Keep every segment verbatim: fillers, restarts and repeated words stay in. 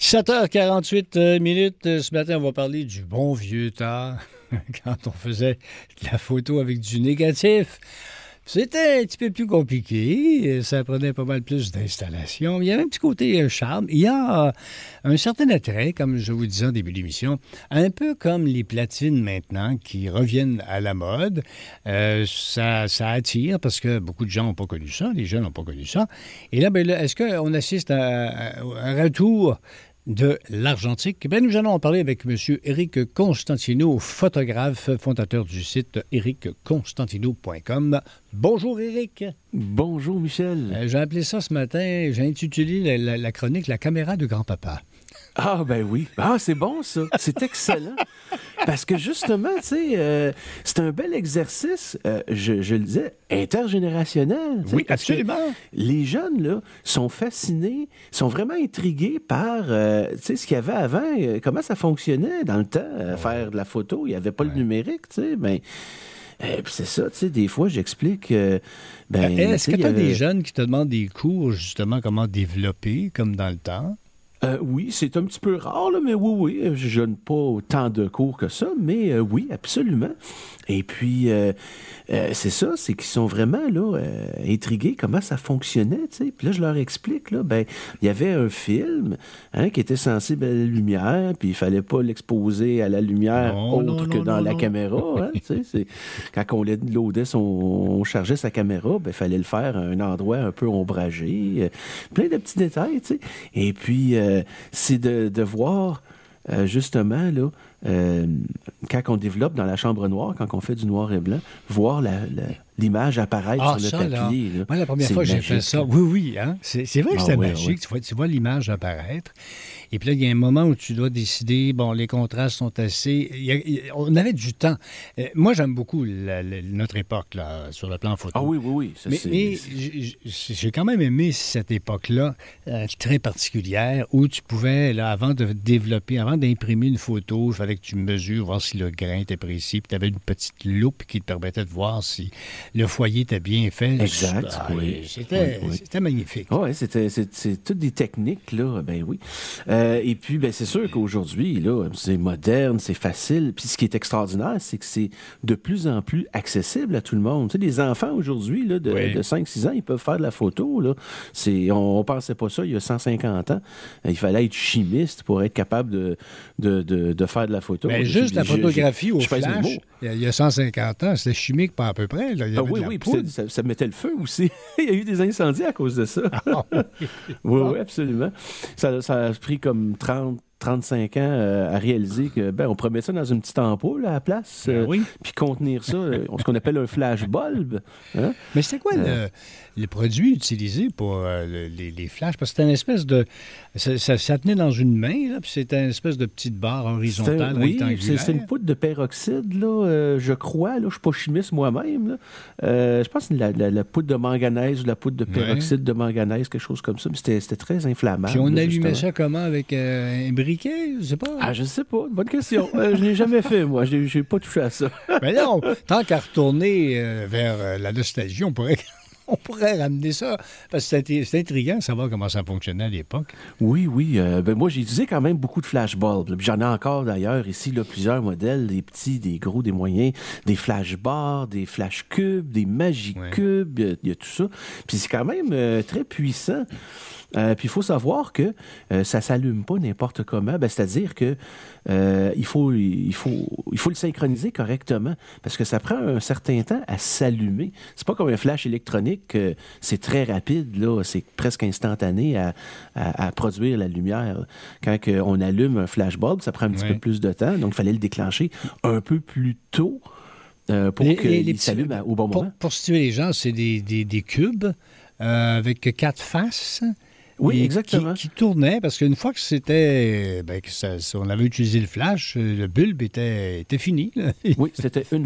sept heures quarante-huit minutes. Ce matin, on va parler du bon vieux temps, quand on faisait de la photo avec du négatif. C'était un petit peu plus compliqué. Ça prenait pas mal plus d'installation. Il y avait un petit côté euh, charme. Il y a euh, un certain attrait, comme je vous disais en début d'émission, un peu comme les platines maintenant qui reviennent à la mode. Euh, ça, ça attire parce que beaucoup de gens n'ont pas connu ça. Les jeunes n'ont pas connu ça. Et là, ben là est-ce qu'on assiste à, à un retour de l'argentique? Ben, nous allons en parler avec M. Éric Constantino, photographe, fondateur du site éric constantino point com. Bonjour, Éric. Bonjour, Michel. Euh, j'ai appelé ça ce matin, j'ai intitulé la, la, la chronique « La caméra de grand-papa ». Ah, ben oui. Ah, c'est bon, ça. C'est excellent. Parce que justement, tu sais, euh, c'est un bel exercice, euh, je, je le disais, intergénérationnel. Oui, absolument. Les jeunes, là, sont fascinés, sont vraiment intrigués par, euh, tu sais, ce qu'il y avait avant, euh, comment ça fonctionnait dans le temps, euh, ouais. Faire de la photo. Il n'y avait pas ouais. le numérique, tu sais, ben... Euh, c'est ça, tu sais, des fois, j'explique... Euh, ben, Est-ce que tu as avait... des jeunes qui te demandent des cours, justement, comment développer, comme dans le temps? Euh, oui, c'est un petit peu rare, là, mais oui, oui, je donne pas autant de cours que ça, mais euh, oui, absolument. Et puis, euh, euh, c'est ça, c'est qu'ils sont vraiment là euh, intrigués comment ça fonctionnait, tu sais. Puis là, je leur explique, là, ben, il y avait un film hein, qui était sensible à la lumière, puis il fallait pas l'exposer à la lumière non, autre non, que non, dans non, la non. caméra, hein, tu sais. C'est... Quand on loadait son... on chargeait sa caméra, ben, il fallait le faire à un endroit un peu ombragé, euh, plein de petits détails, tu sais. Et puis, euh, c'est de, de voir... Euh, justement, là, euh, quand on développe dans la chambre noire, quand on fait du noir et blanc, voir la, la, l'image apparaître ah, sur ça, le papier. Là. Là, moi, la première fois que j'ai fait ça, oui, oui, hein? c'est, c'est vrai que ah, c'était ouais, magique. Ouais. Tu vois, tu vois l'image apparaître. Et puis là, il y a un moment où tu dois décider, bon, les contrastes sont assez... Il y a, il y a, on avait du temps. Euh, moi, j'aime beaucoup la, la, notre époque, là, sur le plan photo. Ah oui, oui, oui. Ça, mais c'est... mais j'ai, j'ai quand même aimé cette époque-là, euh, très particulière, où tu pouvais, là, avant de développer, avant d'imprimer une photo, il fallait que tu mesures, voir si le grain était précis, puis tu avais une petite loupe qui te permettait de voir si le foyer était bien fait. Exact, ah, oui. C'était, oui, oui. c'était magnifique. Oui, c'était, c'est, c'est toutes des techniques, là, ben oui. Euh, et puis, ben c'est sûr qu'aujourd'hui, là, c'est moderne, c'est facile. Puis ce qui est extraordinaire, c'est que c'est de plus en plus accessible à tout le monde. Tu sais, les enfants aujourd'hui, là, de, oui. de cinq six ans, ils peuvent faire de la photo, là. C'est, on, on pensait pas ça il y a cent cinquante ans. Il fallait être chimiste pour être capable de, de, de, de faire de la photo. Mais juste je, la photographie je, au je, je flash, il y a cent cinquante ans, c'était chimique pas à peu près. Là. Il y avait ah, oui, de la oui, poudre. Ça, ça mettait le feu aussi. Il y a eu des incendies à cause de ça. Ah, oui, oui, oui, absolument. Ça, ça a pris comme trente, trente-cinq ans euh, à réaliser que ben on pourrait mettre ça dans une petite ampoule à la place, euh, ben oui. puis contenir ça, euh, ce qu'on appelle un flashbulb. Hein? Mais c'était quoi euh... le, le produit utilisé pour euh, le, les, les flashs? Parce que c'était une espèce de... Ça, ça, ça tenait dans une main, là, puis c'était une espèce de petite barre horizontale, c'est, oui, rectangulaire. C'est, c'est une poudre de peroxyde, là, euh, je crois. Là, je ne suis pas chimiste moi-même. Là. Euh, je pense que c'est la, la, la poudre de manganèse ou la poudre de peroxyde ouais. de manganèse, quelque chose comme ça. Mais c'était, c'était très inflammable. Puis on là, allumait justement. ça comment? Avec euh, un briquet? Je sais pas. Ah, je sais pas. Bonne question. euh, je ne l'ai jamais fait, moi. Je n'ai pas touché à ça. Mais non, tant qu'à retourner euh, vers euh, la nostalgie, on pourrait... On pourrait ramener ça, parce que c'était, c'était intriguant de savoir comment ça fonctionnait à l'époque. Oui, oui. Euh, ben moi, j'ai utilisé quand même beaucoup de flashbulbs. J'en ai encore d'ailleurs ici, là, plusieurs modèles, des petits, des gros, des moyens, des flashbars, des flashcubes, des magicubes, il y, y a tout ça. Puis c'est quand même euh, très puissant. Euh, puis il faut savoir que euh, ça s'allume pas n'importe comment. Ben, c'est-à-dire que euh, il faut, il faut, il faut le synchroniser correctement parce que ça prend un certain temps à s'allumer. C'est pas comme un flash électronique, euh, c'est très rapide là, c'est presque instantané à, à, à produire la lumière. Quand que on allume un flashbulb, ça prend un petit ouais. peu plus de temps, donc il fallait le déclencher un peu plus tôt. Euh, pour qu'il s'allume à, au bon pour, moment. Pour situer les gens, c'est des, des, des cubes euh, avec quatre faces. Oui, exactement. Qui, qui tournait, parce qu'une fois que c'était, ben, que ça, on avait utilisé le flash, le bulbe était, était fini. Là. Oui, c'était une fois.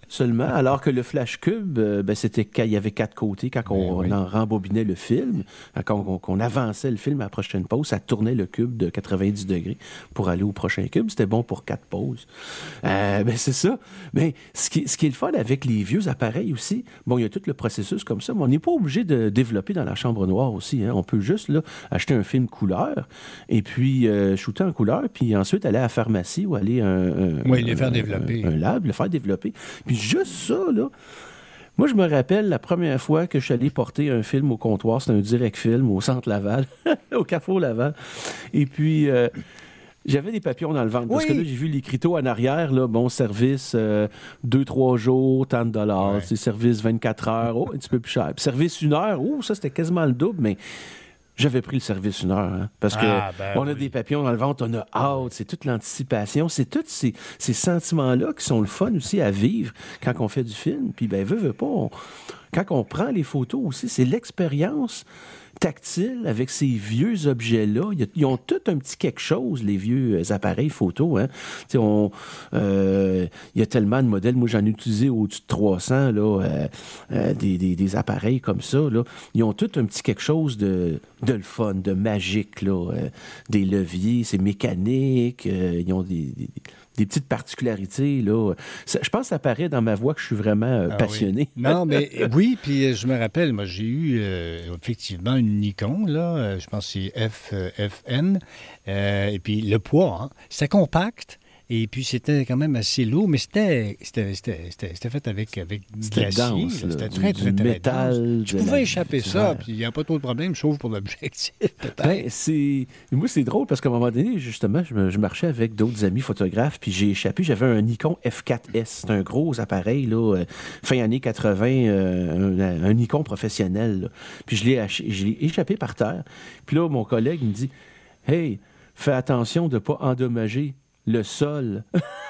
seulement, alors que le flash cube, euh, ben, c'était quand il y avait quatre côtés, quand on, oui. on rembobinait le film, quand on, qu'on avançait le film à la prochaine pause, ça tournait le cube de quatre-vingt-dix degrés pour aller au prochain cube. C'était bon pour quatre pauses. Euh, ben, c'est ça. Mais ce qui, ce qui est le fun avec les vieux appareils aussi, bon, il y a tout le processus comme ça, mais on n'est pas obligé de développer dans la chambre noire aussi. Hein. On peut juste là, acheter un film couleur et puis euh, shooter en couleur, puis ensuite aller à la pharmacie ou aller à un, un, oui, les faire un, développer. Un, un lab, le faire développer. Puis juste ça, là, moi, je me rappelle la première fois que je suis allé porter un film au comptoir, c'était un direct film au Centre Laval, au Carrefour Laval. Et puis, euh, j'avais des papillons dans le ventre. Oui. Parce que là, j'ai vu l'écriteau en arrière, là, bon service, euh, deux, trois jours, tant de dollars. Ouais. C'est service vingt-quatre heures, oh, un petit peu plus cher. Puis service une heure, oh, ça, c'était quasiment le double, mais j'avais pris le service une heure, hein, parce que ah, ben on a oui. des papillons dans le ventre, on a hâte, c'est toute l'anticipation, c'est tous ces, ces sentiments-là qui sont le fun aussi à vivre quand on fait du film. Puis, ben, veut, veut pas, on, quand on prend les photos aussi, c'est l'expérience tactile avec ces vieux objets-là. Ils ont tout un petit quelque chose, les vieux appareils photo. Hein. On, euh, il y a tellement de modèles. Moi, j'en ai utilisé au-dessus de trois cents, là, euh, euh, des, des, des appareils comme ça. Là. Ils ont tout un petit quelque chose de, de le fun, de magique. Là. Euh, des leviers, c'est mécanique. Euh, ils ont des... des des petites particularités, là. Ça, je pense que ça paraît dans ma voix que je suis vraiment euh, ah, passionné. Oui. Non, mais oui, puis je me rappelle, moi, j'ai eu euh, effectivement une Nikon, là, je pense que c'est F, euh, F N, euh, et puis le poids, hein, c'était compact. Et puis, c'était quand même assez lourd, mais c'était, c'était, c'était, c'était, c'était fait avec, avec c'était glacier. Dense, c'était du, très, très, du très métal. dense. Tu pouvais échapper ça, puis il n'y a pas trop de problème, sauf pour l'objectif, peut-être. Ben, c'est... Moi, c'est drôle, parce qu'à un moment donné, justement, je, me... je marchais avec d'autres amis photographes, puis j'ai échappé. J'avais un Nikon F quatre S. C'est un gros appareil, là, euh, fin années quatre-vingts, euh, un, un Nikon professionnel. Là. Puis je l'ai, ach... je l'ai échappé par terre. Puis là, mon collègue me dit « Hey, fais attention de ne pas endommager le sol. »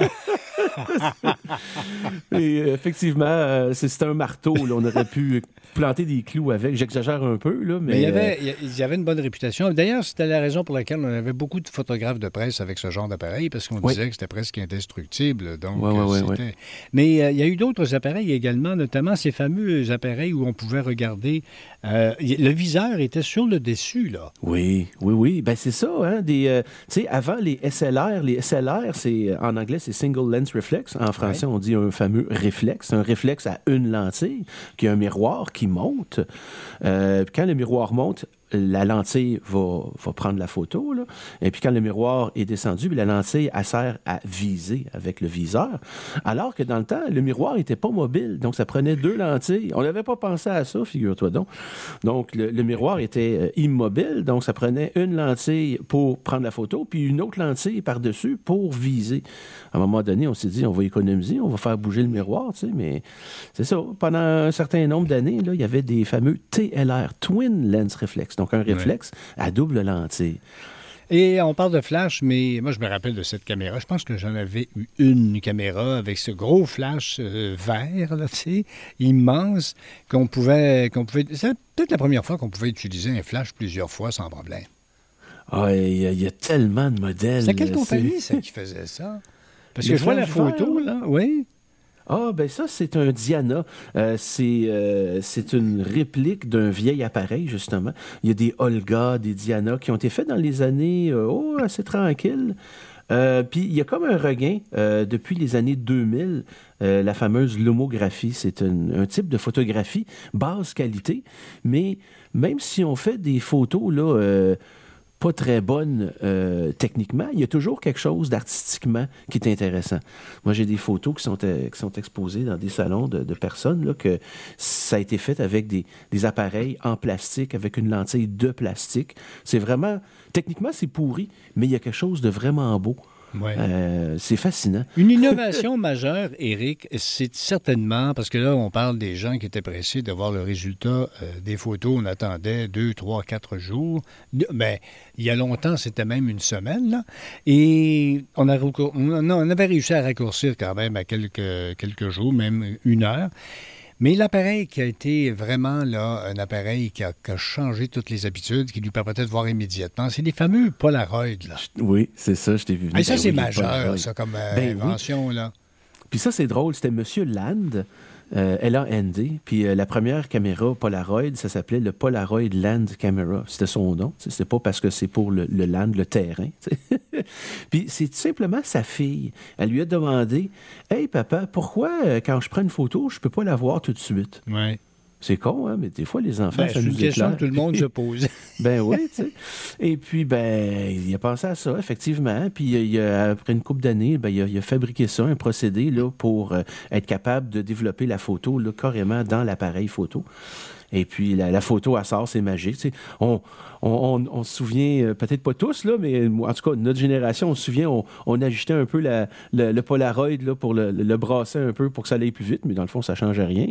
Et euh, effectivement, euh, c'est, c'était un marteau. Là, on aurait pu planter des clous avec. J'exagère un peu, là, mais... mais il, y avait, euh... il y avait une bonne réputation. D'ailleurs, c'était la raison pour laquelle on avait beaucoup de photographes de presse avec ce genre d'appareil, parce qu'on oui. disait que c'était presque indestructible. Donc, ouais, ouais, c'était... Ouais, ouais. Mais euh, il y a eu d'autres appareils également, notamment ces fameux appareils où on pouvait regarder... Euh, le viseur était sur le dessus, là. Oui, oui, oui. Ben c'est ça, hein. Des, euh, tu sais, avant, les S L R, les S L R, c'est, en anglais, c'est Single Lens Reflex. En français, ouais. on dit un fameux réflexe. Un réflexe à une lentille, qui a un miroir qui monte. Euh, quand le miroir monte, la lentille va, va prendre la photo, là. Et puis quand le miroir est descendu, la lentille, elle sert à viser avec le viseur. Alors que dans le temps, le miroir n'était pas mobile, donc ça prenait deux lentilles. On n'avait pas pensé à ça, figure-toi donc. Donc le, le miroir était euh, immobile, donc ça prenait une lentille pour prendre la photo, puis une autre lentille par-dessus pour viser. À un moment donné, on s'est dit, on va économiser, on va faire bouger le miroir, tu sais, mais c'est ça. Pendant un certain nombre d'années, là, il y avait des fameux T L R, Twin Lens Reflex, donc un réflexe ouais. à double lentille. Et on parle de flash, mais moi, je me rappelle de cette caméra. Je pense que j'en avais eu une caméra avec ce gros flash euh, vert, là, tu sais, immense, qu'on pouvait... qu'on pouvait... C'est peut-être la première fois qu'on pouvait utiliser un flash plusieurs fois sans problème. Ah, il y, y a tellement de modèles. C'est quelle compagnie, ça, qui faisait ça? Parce que je vois la photo, là, oui. Ah, ben ça, c'est un Diana. Euh, c'est, euh, c'est une réplique d'un vieil appareil, justement. Il y a des Olga, des Diana qui ont été faits dans les années, euh, oh, assez tranquilles. Euh, Puis il y a comme un regain euh, depuis les années deux mille, euh, la fameuse lomographie. C'est un, un type de photographie basse qualité, mais même si on fait des photos, là... Euh, pas très bonne euh, techniquement, il y a toujours quelque chose d'artistiquement qui est intéressant. Moi, j'ai des photos qui sont, euh, qui sont exposées dans des salons de, de personnes, là, que ça a été fait avec des, des appareils en plastique, avec une lentille de plastique. C'est vraiment... Techniquement, c'est pourri, mais il y a quelque chose de vraiment beau. Ouais. Euh, c'est fascinant. Une innovation majeure, Éric, c'est certainement, parce que là, on parle des gens qui étaient pressés de voir le résultat euh, des photos. On attendait deux, trois, quatre jours. Mais il y a longtemps, c'était même une semaine, là. Et on, a, on, on avait réussi à raccourcir quand même à quelques, quelques jours, même une heure. Mais l'appareil qui a été vraiment là, un appareil qui a, qui a changé toutes les habitudes, qui lui permettait de voir immédiatement, c'est les fameux Polaroid, là. Oui, c'est ça, je t'ai vu. Et ça, ben c'est oui, majeur, ça, comme euh, ben invention, oui. là. Puis ça, c'est drôle, c'était Monsieur Land, euh, L A N D, puis euh, la première caméra Polaroid, ça s'appelait le Polaroid Land Camera. C'était son nom. C'est pas parce que c'est pour le, le land, le terrain. Puis c'est tout simplement sa fille. Elle lui a demandé « Hey, papa, pourquoi, euh, quand je prends une photo, je peux pas la voir tout de suite? » Ouais. C'est con, hein, mais des fois, les enfants, Ben, ça c'est nous une question éclaire. que tout le monde se pose. Ben oui, tu sais. Et puis, ben, il a pensé à ça, effectivement. Puis, il a, après une couple d'années, ben, il a, il a fabriqué ça, un procédé là, pour euh, être capable de développer la photo là, carrément dans l'appareil photo. Et puis, la, la photo, elle sort, c'est magique. Tu sais. On, on, on, on se souvient, euh, peut-être pas tous, là, mais en tout cas, notre génération, on se souvient, on, on ajustait un peu la, le, le Polaroid là, pour le, le brasser un peu pour que ça aille plus vite, mais dans le fond, ça ne change rien.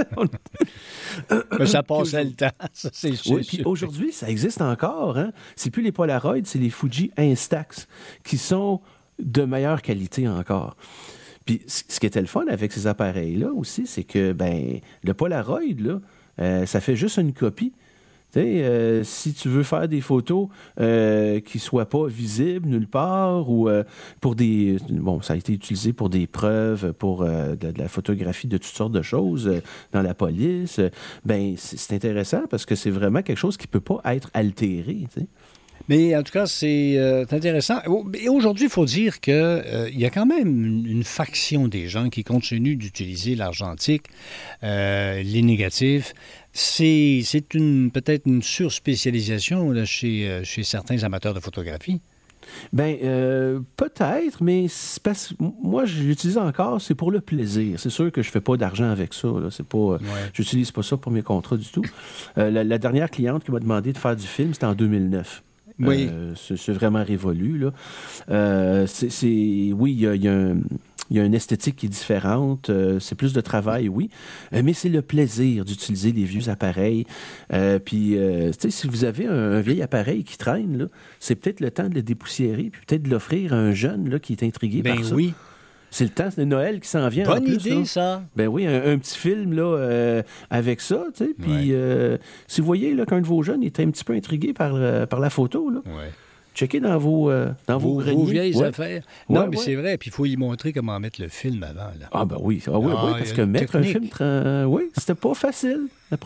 Là. Mais ça passait le temps, ça, c'est sûr. Oui, puis aujourd'hui, ça existe encore. Hein? C'est plus les Polaroid, c'est les Fuji Instax qui sont de meilleure qualité encore. Puis ce qui était le fun avec ces appareils-là aussi, c'est que ben le Polaroid, là, euh, ça fait juste une copie. Tu sais, euh, si tu veux faire des photos euh, qui ne soient pas visibles nulle part ou euh, pour des... Bon, ça a été utilisé pour des preuves, pour euh, de, de la photographie de toutes sortes de choses euh, dans la police. Euh, ben c'est, c'est intéressant parce que c'est vraiment quelque chose qui ne peut pas être altéré, tu sais. Mais en tout cas, c'est euh, intéressant. Et aujourd'hui, il faut dire qu'il euh, y a quand même une, une faction des gens qui continuent d'utiliser l'argentique, euh, les négatifs. C'est, c'est une, peut-être une surspécialisation là, chez, euh, chez certains amateurs de photographie. Bien, euh, peut-être, mais c'est parce, moi, je l'utilise encore, c'est pour le plaisir. C'est sûr que je ne fais pas d'argent avec ça. Là. C'est pas, ouais. J'utilise pas ça pour mes contrats du tout. Euh, la, la dernière cliente qui m'a demandé de faire du film, c'était en deux mille neuf. Oui. Euh, c'est, c'est vraiment révolu, là. Euh, c'est, c'est, oui, il y a, y a un... Il y a une esthétique qui est différente, euh, c'est plus de travail, oui, euh, mais c'est le plaisir d'utiliser les vieux appareils. Euh, puis, euh, tu sais, si vous avez un, un vieil appareil qui traîne, là, c'est peut-être le temps de le dépoussiérer, puis peut-être de l'offrir à un jeune là, qui est intrigué ben par ça. Oui. C'est le temps, c'est Noël qui s'en vient. Bonne en plus, idée, là. ça. Ben oui, un, un petit film là, euh, avec ça, tu sais. Puis, ouais. euh, si vous voyez là, qu'un de vos jeunes est un petit peu intrigué par, euh, par la photo, là. Ouais. Checkez dans vos, euh, dans vos, vos, greniers. vos vieilles ouais. affaires. Non, ouais, mais ouais. c'est vrai. Puis il faut y montrer comment mettre le film avant. Là. Ah, ben oui. Ah, oui, ah, oui, parce que mettre technique. un film, tra... oui, c'était pas facile.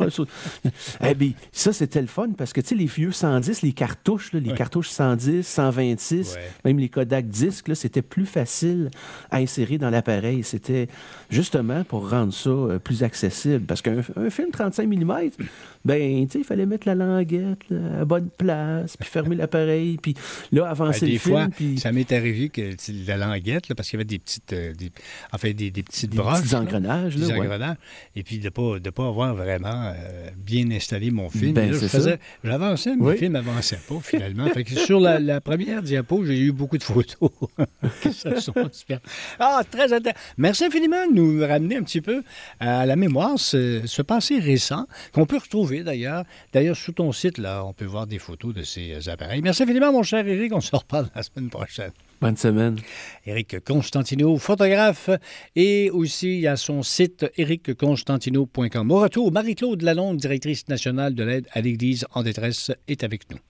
eh bien, ça, c'était le fun parce que, tu sais, les vieux cent dix, les cartouches, là, les ouais. cartouches cent dix, cent vingt-six, ouais. même les Kodak disques, là, c'était plus facile à insérer dans l'appareil. C'était justement pour rendre ça euh, plus accessible. Parce qu'un un film trente-cinq millimètres, ben, tu sais, il fallait mettre la languette là, à bonne place, puis fermer l'appareil, puis là, avancer ben, le film. Des fois, puis... ça m'est arrivé que la languette, là, parce qu'il y avait des petites, euh, des, enfin, des, des petites des broches. Des engrenages. Là, des ouais. engrenages. Et puis de ne pas, de pas avoir vraiment euh, bien installé mon film. Ben, là, c'est je faisais, ça. J'avançais, mais oui. le film n'avançait pas, finalement. Fait que sur la, la première diapo, j'ai eu beaucoup de photos. ça sont super. Ah, très intéressant. Merci infiniment de nous ramener un petit peu à la mémoire ce, ce passé récent, qu'on peut retrouver d'ailleurs. D'ailleurs, sur ton site, là, on peut voir des photos de ces appareils. Merci infiniment, mon cher Éric. On se reparle la semaine prochaine. Bonne semaine. Éric Constantino, photographe, et aussi il y a son site éric constantino point com. Au retour, Marie-Claude Lalonde, directrice nationale de l'aide à l'Église en détresse, est avec nous.